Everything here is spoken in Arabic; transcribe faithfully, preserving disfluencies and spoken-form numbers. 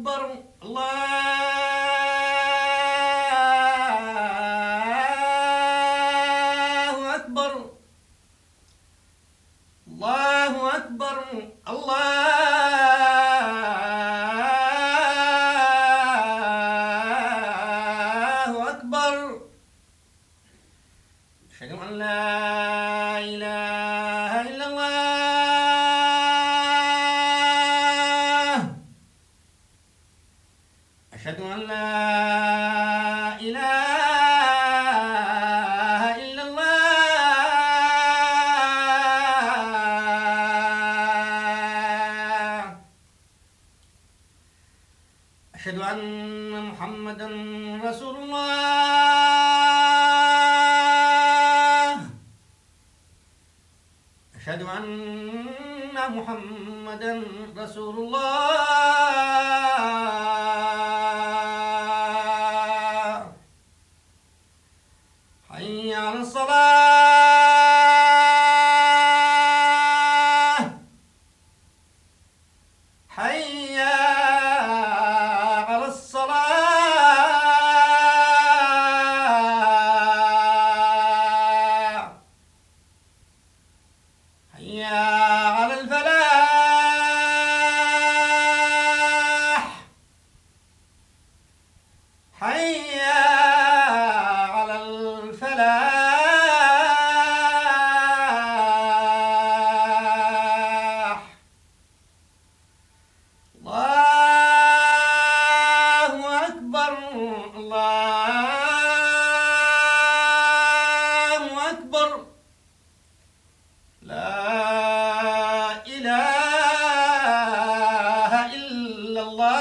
أكبر الله أكبر الله أكبر الله أكبر أشهد أن لا إله إلا الله أشهد أن لا إله إلا الله أشهد أن محمدا رسول الله أشهد أن محمدا رسول الله حي على الصلاة حي على الصلاة حي على الفلاح حي على الفلاح الله أكبر الله أكبر لا إله إلا الله